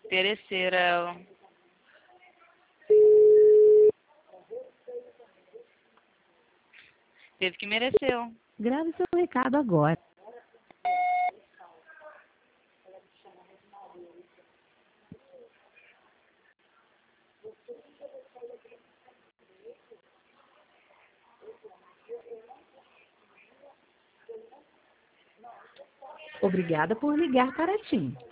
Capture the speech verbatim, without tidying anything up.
Terceira. Teve que mereceu. Grave seu recado agora. Obrigada por ligar para a TIM.